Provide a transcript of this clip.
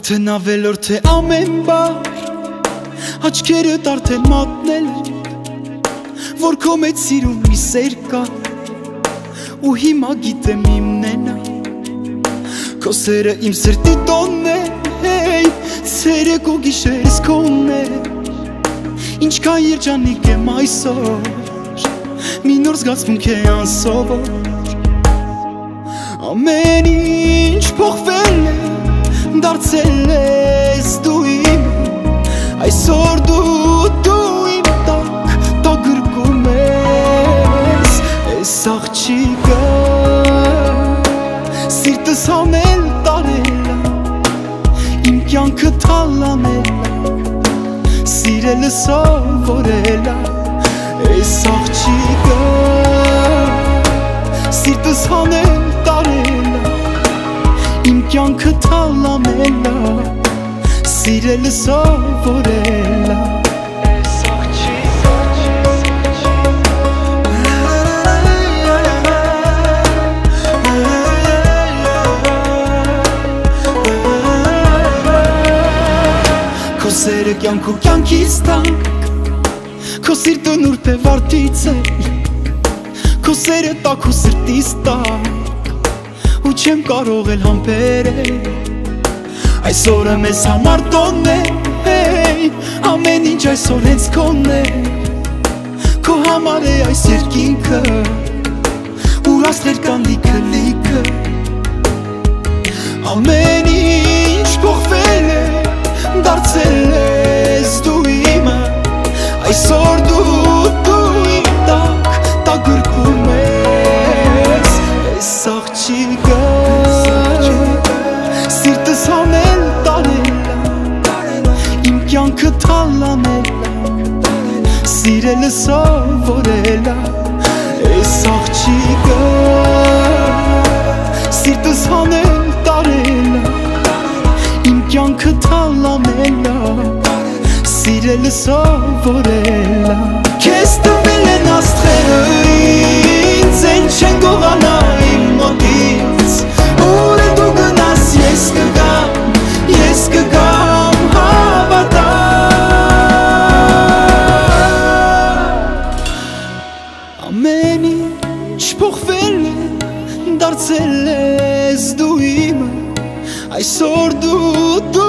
Արդեն ավելորդ է ամեն բար, աչքերդ արդեն մատնել որ քո մեծ սիրուն մի սեր կա ու հիմա գիտեմ իմն է քո սերը իմ սրտի տոնն է ցերեկ ու գիշերս քոնն է ինչքան երջանիկ եմ այսօր մի նոր զգացմունք է անսովոր ամեն ինչ փոխվել է դարձել ես դու իմ այսօր դու իմ տակ գրկում ես ես աղջիկը սիրտս հանել տարել իմ կյանքը թալանել սիրելը սովորել ես աղջիկը սիրտս հանել տարել իմ կյանքը թալանել սիրելը սովորել Քո սերը կյանք ու կյանքից տանք Քո սիրտը նուրբ է վարդից է Քո սերը տաք ու սրտից տակ ու չեմ կարող էլ համբերել Այսօրը մեզ համար տոնն է ամեն ինչ այսօր հենց քոնն է Քո համար է այս երկինքը ու ասներ կան լիքը Ամեն ինչ փոխվել է դարձել ես դու իմը Այսօր դու իմ տակ գրկում ես Ես աղջիկը Սիրտս հանել տարել Իմ կյանքը թալանել Սիրելը սովորել Ես աղջիկը Սիրտս հանել տարել Իմ կյանքը թալանել Սիրելը սովորել Քեզ տվել են աստղերը ինձ Են չեն գողանա իմ մոտից Ուր է դու գնաս ես կգամ հավատա Ամեն ինչ փոխվել է դարձել ես դու իմը Այսօր դու